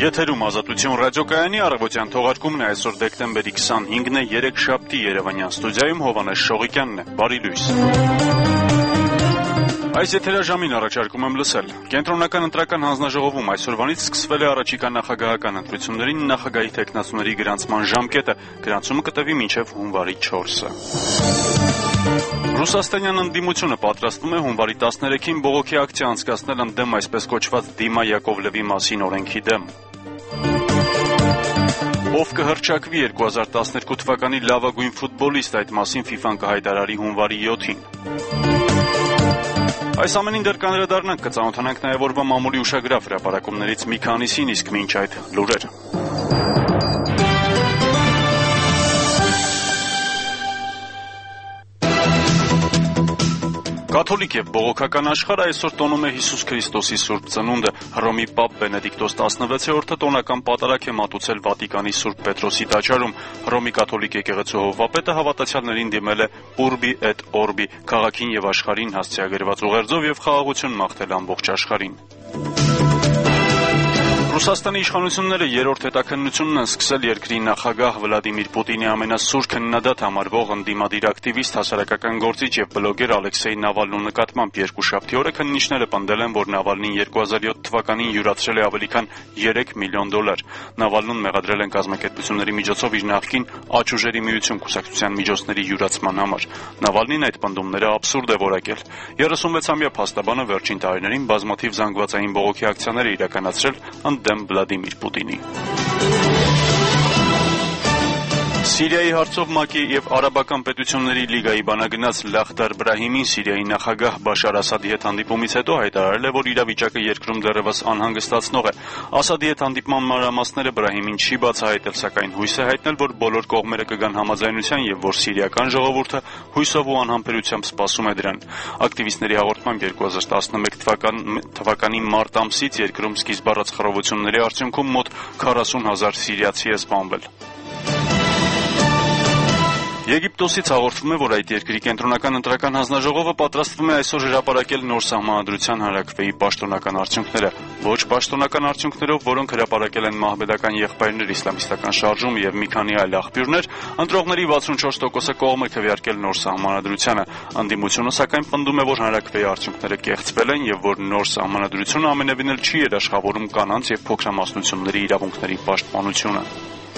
Եթերում Ազատություն ռադիոկայանի առավոտյան թողարկումն է այսօր դեկտեմբերի 25-ն է, երեքշաբթի Երևանյան ստուդիայում Հովհաննես Շողիկյանն է։ Բարի լույս։ Այս եթերաժամին առաջարկում եմ լսել. Կենտրոնական ընտրական հանձնաժողովում այսօրվանից սկսվել է առաջիկա նախագահական ընտրություններին նախագահի թեկնածուների գրանցման ժամկետը, գրանցումը կտևի մինչև հունվարի 4-ը։ Ռուսաստանյան ընդդիմությունը պատրաստվում է հունվարի 13-ին բողոքի ակցիա անցկացնել ընդդեմ այսպես կոչված Դիմա Յակովլևի մասին օրենքի դեմ։ Ով կհռչակվի 2012 թվականի լավագույն ֆուտբոլիստ, այդ մասին FIFA-ն կհայտարարի հունվարի 7-ին։ Այս ամենին դեռ կանդրադառնանք, կծանոթանանք նաև օրվա մամուլի ուշագրավ հրապարակումներից մի քանիսին, իսկ մինչ այդ լուրեր։ Կաթոլիկ եւ բողոքական աշխարհը այսօր տոնում է Հիսուս Քրիստոսի Սուրբ Ծնունդը։ Հռոմի Պապ Բենեդիկտոս 16-րդը տոնական պատարագ է մատուցել Վատիկանի Սուրբ Պետրոսի տաճարում։ Հռոմի կաթոլիկ եկեղեցու հովվապետը հավատացյալներին դիմել է Urbi et Orbi, քաղաքին եւ աշխարհին հասցեագրված ուղերձով եւ խաղաղություն մաղթել ամբողջ աշխարհին։ Ռուսաստանի իշխանությունները երրորդ հետաքննությունն են սկսել երկրի նախագահ Վլադիմիր Պուտինի ամենասուր քննադատ համարվող ընդդիմադիր ակտիվիստ, հասարակական գործիչ եւ բլոգեր Ալեքսեյ Նավալնու նկատմամբ երկուշաբթի օրը քննիչները պնդել են, որ Նավալնին 2007 թվականին յուրացրել է ավելի քան $3 միլիոն։ Նավալնուն մեղադրել են կազմակերպությունների միջոցով իր նախկին Աճուժերի միություն կուսակցության միջոցների յուրացման համար։ Նավալնին այդ պնդումները աբսուրդ է որակել։ 36-ամյա փաստաբանը վերջին տարիներին բազմաթիվ զանգվածային բողոքի ակցիաներ է իրականացրել դեմ Վլադիմիր Պուտինի։ Սիրիայի հարցով ՄԱԿ-ի եւ Արաբական պետությունների լիգայի բանագնաց Լախդար Բրահիմին Սիրիայի նախագահ Բաշար Ասադի հետ հանդիպումից հետո հայտարարել է, որ իրավիճակը երկրում դեռևս անհանգստացնող է։ Ասադի հետ հանդիպման մանրամասները Բրահիմին չի բացահայտել, սակայն հույս է հայտնել, որ բոլոր կողմերը կգան համաձայնության եւ որ սիրիական ժողովուրդը հույսով ու անհամբերությամբ սպասում է դրան։ Ակտիվիստների հաղորդմամբ 2011 թվականի մարտ ամսից երկրում սկիզբ առած խռովությունների արդյունքում մոտ 40,000 սիրիացի է սպանվել։ Եգիպտոսից հաղորդվում է, որ այդ երկրի կենտրոնական ընտրական հանձնաժողովը պատրաստվում է այսօր հրապարակել նոր սահմանադրության հանրաքվեի պաշտոնական արդյունքները։ Ոչ պաշտոնական արդյունքներով, որոնք հրապարակել են մահմեդական եղբայրներ, իսլամիստական շարժում եւ մի քանի այլ աղբյուրներ, ընտրողների 64%-ը կողմ է քվեարկել նոր սահմանադրությանը։ Ընդդիմությունը սակայն պնդում է, որ հանրաքվեի արդյունքները կեղծվել են եւ որ նոր սահմանադրությունը ամենևին էլ չի երաշխավորում կանանց եւ փոքրամասնությունների իրավունքների պաշտպանությունը։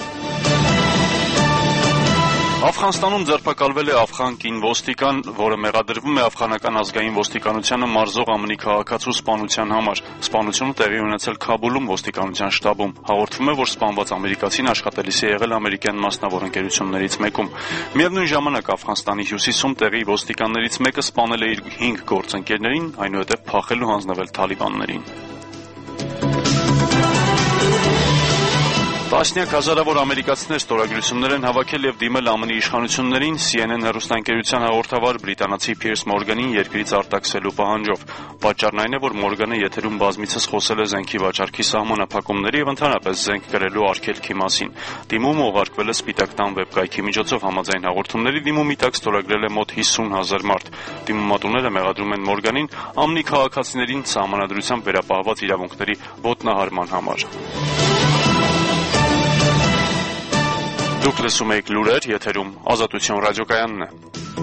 Աֆղանստանում ձերբակալվել է աֆղան կին ոստիկան, որը մեղադրվում է աֆղանական ազգային ոստիկանությանը մարզող ԱՄՆ քաղաքացու սպանության համար։ Սպանությունը տեղի ունեցել Քաբուլում ոստիկանության շտաբում։ Հաղորդվում է, որ սպանված ամերիկացին աշխատելիս է եղել ամերիկյան մասնավոր ընկերություններից մեկում։ Միևնույն ժամանակ Աֆղանստանի հյուսիսում տեղի ոստիկաններից մեկը սպանել է իր 5 գործընկերներին, այնուհետև փախել ու հանձնվել թալիբաններին։ Տասնյակ հազարավոր ամերիկացիներ ստորագրություններ են հավաքել եւ դիմել ԱՄՆ իշխանություններին CNN հեռուստաընկերության հաղորդավար բրիտանացի Փիրս Մորգանին երկրից արտաքսելու պահանջով։ Պատճառն այն է, որ Մորգանը եթերում բազմիցս խոսել է զենքի վաճառքի սահմանափակումների եւ ընդհանրապես զենք կրելու արգելքի մասին։ Դիմումը ուղարկվել է Սպիտակ տան վեբկայքի միջոցով, համաձայն հաղորդումների դիմումի տակ ստորագրել է մոտ 50,000 մարդ։ Դիմումատուները մեղադրում են Մորգանին ԱՄՆ քաղաքացիներին սահմանադրությամբ վերապահված իրավունքների ոտնահարման համար։ Դուք լսում եք լուրեր, եթերում Ազատություն ռադիոկայանն է։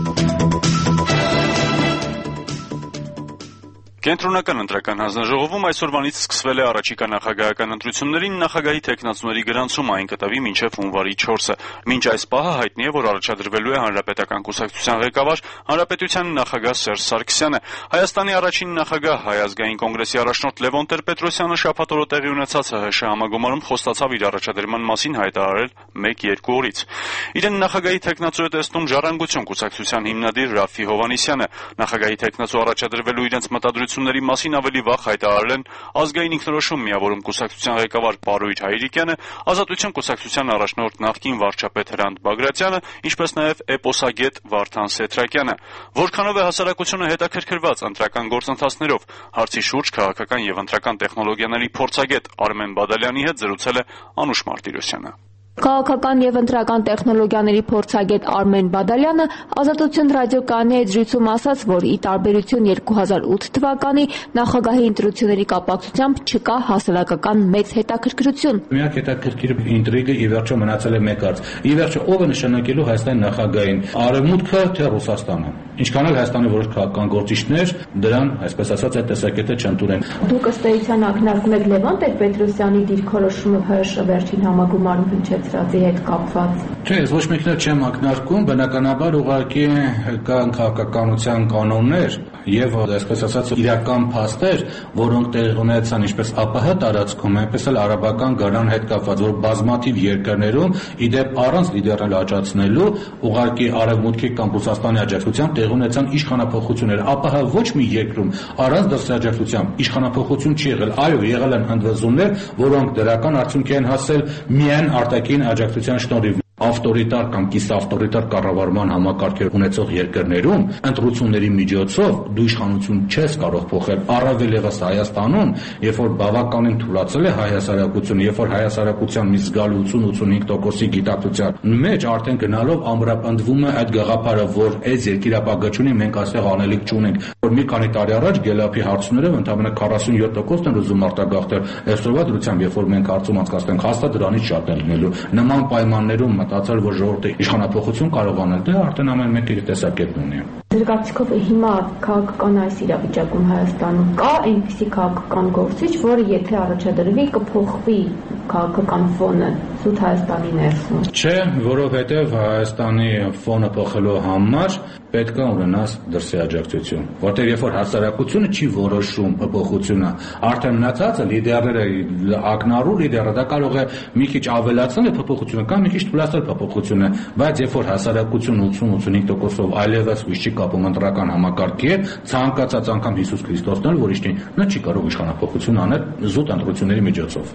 Կենտրոնական ընտրական հանձնաժողովում այսօրվանից սկսվել է առաջիկա նախագահական ընտրություններին նախագահի թեկնածուների գրանցումը, այն կտևի մինչև հունվարի 4-ը։ Մինչ այս պահը հայտնի է, որ առաջադրվելու է Հանրապետական կուսակցության ղեկավար, Հանրապետության նախագահ Սերժ Սարգսյանը։ Հայաստանի առաջին նախագահ Հայ ազգային կոնգրեսի առաջնորդ Լևոն Տեր-Պետրոսյանը շաբաթ օրը տեղի ունեցած ՀՀՇ համագումարում խոստացավ իր առաջադրման մասին հայտարարել 1-2 օրից։ Իրեն նախագահի թեկնածու է տեսնում Ժառանգություն կուսակցության հիմնադիր Ռաֆֆի Հովհաննիսյանը։ Նախագահի թեկնածու առաջադրվելու իրենց մտադրությունների մասին ավելի վաղ հայտարարել են Ազգային ինքնորոշում միավորում կուսակցության ղեկավար Պարույր Հայրիկյանը, Ազատություն կուսակցության առաջնորդ նախկին վարչապետ Հրանտ Բագրատյանը, ինչպես նաև էպոսագետ Վարդան Սեթրակյանը։ Որքանով է հասարակությունը հետաքրքրված ընտրական գործընթացներով, հարցի շուրջ քաղաքական եւ ընտրական տեխնոլոգիաների փորձագետ Արմեն Բադալյանի հետ զրուցել է Անուշ Մարտիրոսյանը։ Քաղաքական եւ ընտրական տեխնոլոգիաների փորձագետ Արմեն Բադալյանը Ազատություն ռադիոկայանի հետ զրույցում ասաց, որ ի տարբերություն 2008 թվականի նախագահի ընտրությունների կապակցությամբ չկա հասարակական մեծ հետաքրքրություն։ Միակ հետաքրքիր ինտրիգը ի վերջո մնացել է մեկ արծ։ Ի վերջո ով է նշանակելու Հայաստանի նախագահին՝ Արևմուտքը թե Ռուսաստանը։ Ինչքան էլ Հայաստանի որոշ քաղաքական գործիչներ դրան, այսպես ասած, այդ տեսակետը չընդունեն։ Դուք ըստ էության ակնարկում եք Լևոն Տեր-Պետրոսյանի դիրքորոշումը ՀՀՇ վերջին համագումարում հնչեցրածի հետ կապված։ Չէ, ես ոչ մեկներ չեմ ակնարկում, բնականաբար ուղղակի կան քաղաքականության կանոններ եւ այսպես ասած իրական փաստեր, որոնք տեղ ունեցան ինչպես ԱՊՀ տարածքում, այնպես էլ արաբական գարան հետ կապված, որ բազմաթիվ երկրներում իդեպ առանց լիդերներ աճացնելու ուղղակի արևմուտքի կամ Ռուսաստանի աջակցությամբ տեղ ունեցան իշխանափոխություններ։ ԱՊՀ ոչ մի երկրում առանց դրսի աջակցությամբ իշխանափոխություն չի եղել։ Այո, եղել են ընդվզումներ, որոնք դրական արդյունքի են հասել միայն արտաքին աջակցության շնորհիվ։ Ավտորիտար կամ կիսավտորիտար կառավարման համակարգեր ունեցող երկրներում ընտրությունների միջոցով դու իշխանություն չես կարող փոխել։ Առավել ևս Հայաստանում, երբ որ բավականին թուլացել է հայ հասարակությունը, երբ որ հայ հասարակության մի զգալի 80-85%-ի գիտակցության մեջ արդեն գնալով ամրապնդվում է այդ գաղափարը, որ այս երկիրապագությունի մենք այստեղ անելիք չունենք։ Որ մի քանի տարի առաջ Գելափի հարցումներով ընդամենը 47% են ուզում արտագաղթել։ Այսօրվա դրությամբ, երբ որ մենք հարցում անցկացնենք, հաստատ դրանից շատ են լինելու։ Նման պայմաններում մտածել, որ ժողովուրդը իշխանափոխություն կարող անել, դե արդեն ամեն մեկը իր տեսակետն ունի։ Ձեր կարծիքով հիմա քաղաքական այս իրավիճակում Հայաստանում կա այնպիսի քաղաքական գործիչ, որը եթե առաջադրվի կփոխվի քաղաքական ֆոնը զուտ Հայաստանի ներսում։ Չէ, որովհետև Հայաստանի ֆոնը փոխելու համար պետք է ունենաս դրսի աջակցություն, որտեղ երբ որ հասարակությունը չի որոշում փոփոխությունը, արդեն մնացածը լիդերները ակնառու լիդերը դա կարող է մի քիչ ավելացնել փոփոխությունը կամ մի քիչ թուլացնել փոփոխությունը, բայց երբ որ հասարակությունը 80-85%-ով այլևս չի կապում ընտրական համակարգի հետ, ցանկացած անգամ Հիսուս Քրիստոսն էլ որ իշտի, նա չի կարող իշխանափոխություն անել զուտ ընտրությունների միջոցով։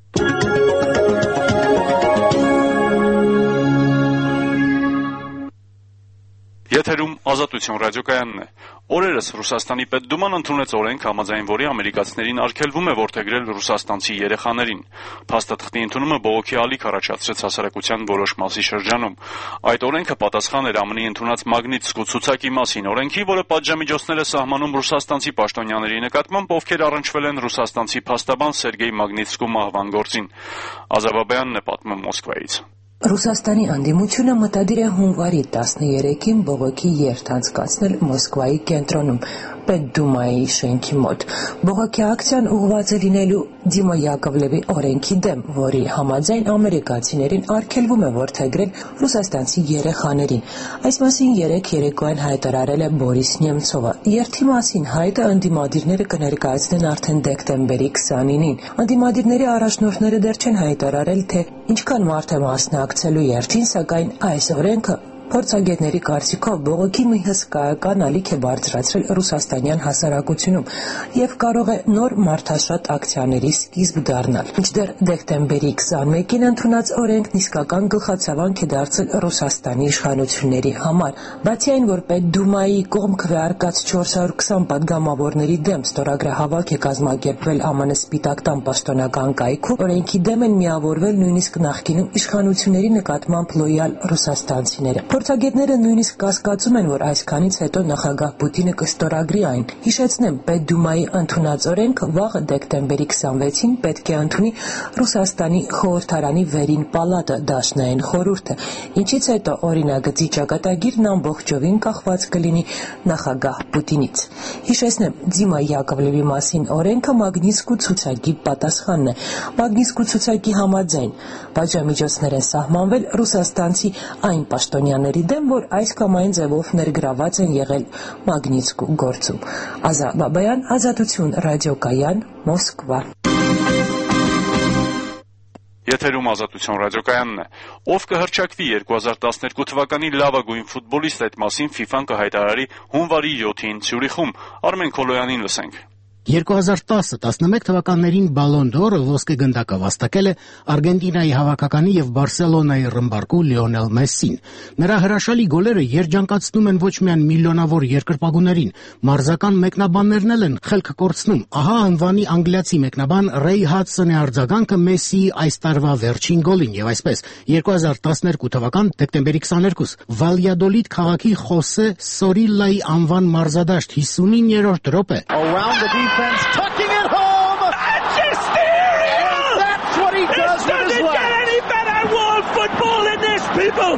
Եթերում Ազատություն ռադիոկայանն է։ Օրերս Ռուսաստանի Պետդուման ընդունեց օրենք, համաձայն որի ամերիկացիներին արգելվում է որդեգրել ռուսաստանցի երեխաներին։ Փաստաթղթի ընդունումը բողոքի ալիք առաջացրեց հասարակության որոշ մասի շրջանում։ Այդ օրենքը պատասխան էր ԱՄՆ-ի ընդունած Մագնիտսկու ցուցակի մասին օրենքի, որը պատժամիջոցներ է սահմանում ռուսաստանցի պաշտոնյաների նկատմամբ, ովքեր առնչվել են ռուսաստանցի փաստաբան Սերգեյ Մագնիտսկու մահվան գործին։ Ազավաբյանն է պատմում Մոսկվայից։ Ռուսաստանի անդիմությունը մտադիր է հունվարի 13-ին բողոքի երթ անցկացնել Մոսկվայի կենտրոնում, Պետդումայի շենքի մոտ։ Բողոքի ակցիան ուղղված է լինելու Դիմա Յակովլևի օրենքի դեմ, որի համաձայն ամերիկացիներին արգելվում է որդեգրել ռուսաստանցի երեխաներին։ Այս մասին երեկոյան հայտարարել է Բորիս Նեմցովը։ Երթի մասին հայտը ընդդիմադիրները կներկայացնեն արդեն դեկտեմբերի 29-ին։ Ընդդիմադիրների առաջնորդները դեռ չեն հայտարարել, թե ինչքան մարդ է մասնակցելու երթին, սակայն այս օրենքը փորձագետների կարծիքով բողոքի մի հսկայական ալիք է բարձրացրել ռուսաստանյան հասարակությունում եւ կարող է նոր մարդաշատ ակցիաների սկիզբ դառնալ։ Մինչդեռ դեկտեմբերի 21-ին ընդունած օրենքն իսկական գլխացավանք է դարձել Ռուսաստանի իշխանությունների համար։ Բացի այն, որ Պետդումայի կողմ քվեարկած 420 պատգամավորների դեմ ստորագրահավաք է կազմակերպվել ԱՄՆ Սպիտակ տան պաշտոնական կայքում, օրենքի դեմ են միավորվել նույնիսկ նախկինում իշխանությունների նկատմամբ լոյալ ռուսաստանցիները։ Փորձագետները նույնիսկ կասկածում են, որ այսքանից հետո նախագահ Պուտինը կստորագրի այն։ Հիշեցնեմ, Պետդումայի ընդունած օրենքը վաղը դեկտեմբերի 26-ին պետք է ընդունի Ռուսաստանի խորհրդարանի վերին պալատը, դաշնային խորհուրդը, ինչից հետո օրինագծի ճակատագիրն ամբողջովին կախված կլինի նախագահ Պուտինից։ Հիշեցնեմ, Դիմա Յակովլևի մասին օրենքը Մագնիտսկու ցուցակի պատասխանն է։ Մագնիտսկու ցուցակի համաձայն պատժամիջոցներ են սահմանվել ռուսաստանցի այն պաշտոնյաների դեմ, որ այս կամ այն ձևով ներգրաված են եղել Մագնիտսկու գործում։ Ազավաբյան, Ազատություն ռադիոկայան, Մոսկվա։ Եթերում Ազատություն ռադիոկայանն է։ Ով կհռչակվի 2012 թվականի լավագույն ֆուտբոլիստ, այդ մասին FIFA-ն կհայտարարի հունվարի 7-ին Ցյուրիխում։ Արմեն Քոլոյանին լսենք։ 2010-11 թվականներին Բալոն դ'Որը ոսկե գնդակը վաստակել է Արգենտինայի հավաքականի եւ Բարսելոնայի ռմբարկու Լիոնել Մեսսին։ Նրա հրաշալի գոլերը երջանկացնում են ոչ միայն միլիոնավոր երկրպագուներին, մարզական մեկնաբաններն էլ են խելքը կորցնում։ Ահա անվանի անգլիացի մեկնաբան Ռեյ Հադսոնի արձագանքը Մեսսիի այս տարվա վերջին գոլին եւ այսպես 2012 թվական դեկտեմբերի 22 Վալյադոլիդ քաղաքի Խոսե Սորիլայի անվան մարզադաշտ 59-րդ րոպե Tucking it home! Magisterial! That's what he does with his life. Get any better world football than this, people?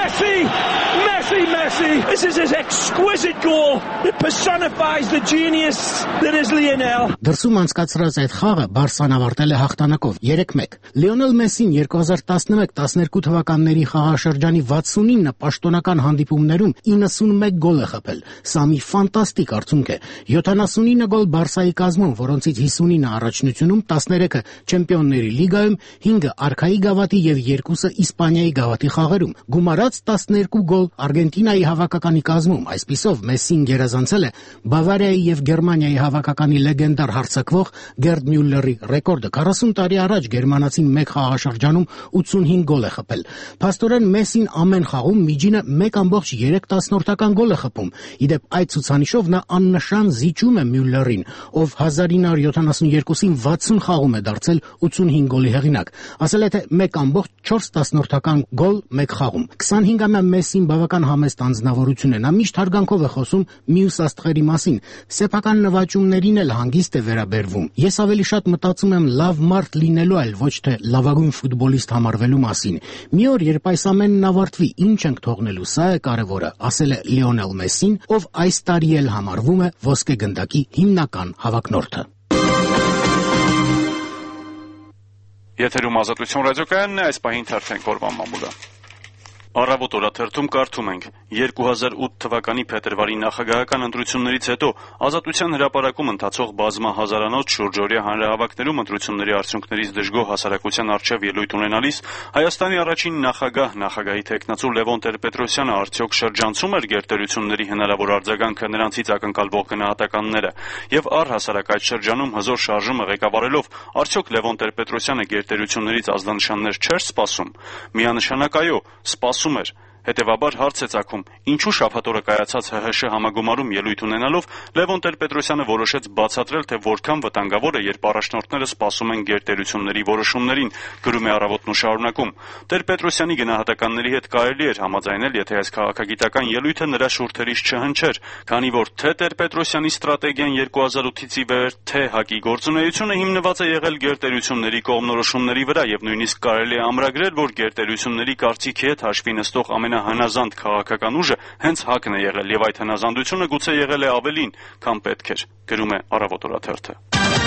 Messi! This is his exquisite goal. It personifies the genius that is Lionel. Դրսում անցկացրած այդ խաղը Բարսան ավարտել է հաղթանակով 3-1։ Լիոնել Մեսսին 2011-12 թվականների խաղաշրջանի 69 պաշտոնական հանդիպումներում 91 գոլ է խփել։ Սա մի ֆանտաստիկ արդյունք է։ 79 գոլ Բարսայի կազմում, որոնցից 59-ը առաջնությունում, 13-ը Չեմպիոնների լիգայում, 5-ը Արքայի գավաթի եւ 2-ը Իսպանիայի գավաթի խաղերում։ Գումարած 12 գոլ Արգենտինայի հավաքականի կազմում։ Այսպիսով Մեսսին գերազանցել է Բավարիայի եւ Գերմանիայի հավաքականի լեգենդար հարձակվող Գերդ Մյուլլերի ռեկորդը։ 40 տարի առաջ գերմանացին մեկ խաղաշրջանում 85 գոլ է խփել։ Փաստորեն Մեսսին ամեն խաղում միջինը 1.3 գոլ է խփում։ Իդեպ այդ ցուցանիշով նա աննշան զիջում է Մյուլլերին, ով 1972-ին 60 խաղում է դարձել 85 գոլի հեղինակ։ Ասել է թե 1.4 գոլ մեկ խաղում։ 25-ամյա Մեսսին բավական համեստ անձնավորություն է։ Նա միշտ հարգանքով է խոսում մյուս աստղերի մասին, սեփական նվաճումներին էլ հանգիստ է վերաբերվում։ Ես ավելի շատ մտածում եմ լավ մարդ լինելու, այլ ոչ թե լավագույն ֆուտբոլիստ համարվելու մասին։ Մի օր, երբ այս ամենն ավարտվի, ինչ ենք թողնելու, սա է կարևորը, ասել է Լիոնել Մեսսին, ով այս տարի էլ համարվում է ոսկե գնդակի հիմնական հավակնորդը։ Եթերում Ազատություն ռադիոկայանն է, այս պահին թերթենք օրվան մամուլը։ Առավոտ օրաթերթում կարդում ենք. 2008 թվականի փետրվարի նախագահական ընտրություններից հետո Ազատության հրապարակում ընթացող բազմահազարանոց շուրջօրյա հանրահավաքներում ընտրությունների արդյունքներից դժգոհ հասարակության առջև ելույթ ունենալիս Հայաստանի առաջին նախագահ, նախագահի թեկնածու Լևոն Տեր-Պետրոսյանը արդյոք շրջանցում էր գերտերությունների հնարավոր արձագանքը նրանցից ակնկալվող գնահատականները եւ առհասարակ այդ շրջանում հզոր շարժումը ղեկավարելով արդյոք Լևոն Տեր-Պետրոսյանը գերտերություններից ազդանշաններ չէր սպասում։ Միանշանակ այո, սպասում էր։ Հետևաբար հարց է ծագում, ինչու շաբաթօրը կայացած ՀՀՇ համագումարում ելույթ ունենալով Լևոն Տեր-Պետրոսյանը որոշեց բացատրել, թե որքան վտանգավոր է, երբ առաջնորդները սպասում են գերտերությունների որոշումներին, գրում է Առավոտն ու շարունակում։ Տեր-Պետրոսյանի գնահատականների հետ կարելի էր համաձայնել, եթե այս քաղաքագիտական ելույթը նրա շուրթերից չհնչեր, քանի որ թե Տեր-Պետրոսյանի ստրատեգիան 2008-ից ի վեր, թե ՀԱԿ-ի գործունեությունը հիմնված է եղել գերտերությունների կողմնորոշումների վրա եւ նույնիսկ կարելի է ամրագրել, որ գերտերությունների կարծիքի հետ հաշվի նստող ամենահնազանդ քաղաքական ուժը հենց ՀԱԿ-ն է եղել եւ այդ հնազանդությունը գուցե եղել է ավելին, քան պետք էր, գրում է Առավոտ օրաթերթը։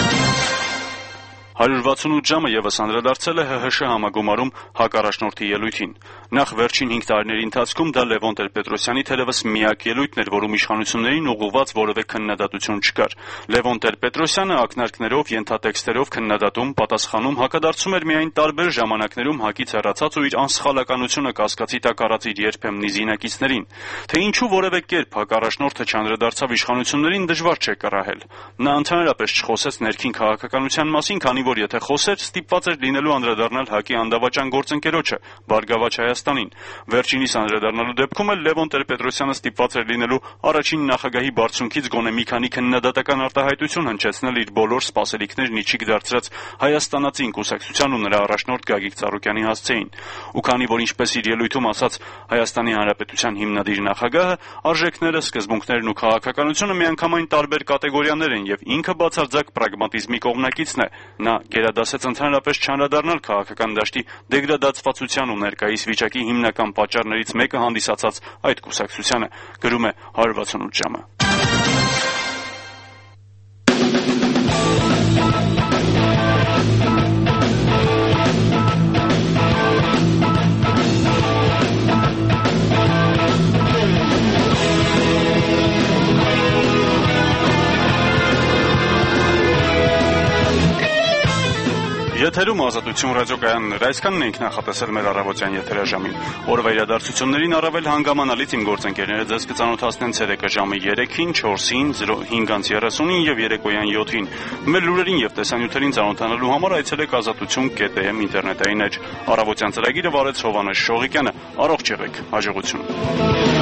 168 ժամը եւս անդրադարձել է ՀՀՇ համագումարում ՀԱԿ առաջնորդի ելույթին։ Նախ վերջին 5 տարիների ընթացքում դա Լևոն Տեր-Պետրոսյանի թերևս միակ ելույթն էր, որում իշխանություններին ուղղված որևէ քննադատություն չկար։ Լևոն Տեր-Պետրոսյանը ակնարկներով, ենթատեքստերով քննադատում, պատասխանում հակադարձում էր միայն տարբեր ժամանակներում ՀԱԿ-ից հեռացած ու իր անսխալականությունը կասկածի տակ առած իր երբեմնի զինակիցներին։ Թե ինչու որևէ կերպ ՀԱԿ առաջնորդը չանդրադարձավ իշխանություններին, դժվար չէ կռահել։ Նա ընդհանրապես չխոսեց ներքին քաղաքականության մասին, քանի որ եթե խոսեր, ստիպված էր լինելու անդրադառնալ ՀԱԿ-ի անդավաճան գործընկերոջը, Բարգավաճ Հայաստանին։ Վերջինիս անդրադառնալու դեպքում էլ Լևոն Տեր-Պետրոսյանը ստիպված էր լինելու առաջին նախագահի բարձունքից գոնե մի քանի քննադատական արտահայտություն հնչեցնել իր բոլոր սպասելիքներն իջիկ դարձրած հայաստանացին կուսակցության ու նրա առաջնորդ Գագիկ Ծառուկյանի հասցեին։ Ու քանի որ ինչպես իր ելույթում ասաց Հայաստանի Հանրապետության հիմնադիր նախագահը, արժեքները, սկզբունքներն ու քաղաքականությունը միանգամայն տարբեր կատեգորիաներ են եւ ինքը բացարձակ պրագմատիզմի կողմնակիցն է։ Նա գերադասեց ընդհանրապես չանդրադառնալ քաղաքական դաշտի դեգրադացվածության ու ներկայիս վիճակի հիմնական պատճառներից մեկը հանդիսացած այդ կուսակցությանը, գրում է 168 ժամը։ Եթերում Ազատություն ռադիոկայանն էր, այսքանն ենք նախատեսել մեր առավոտյան եթերաժամին։ Օրվա իրադարձություններին առավել հանգամանալից իմ գործընկերները ձեզ կծանոթացնեն ցերեկը ժամը 3-ին, 4-ին, 5:30-ին եւ երեկոյան 7-ին։ Մեր լուրերին եւ տեսանյութերին ծանոթանալու համար այցելեք azatutun.am ինտերնետային էջ։ Առավոտյան ծրագիրը վարեց Հովհաննես Շողիկյանը։ Առողջ եղեք, հաջողություն։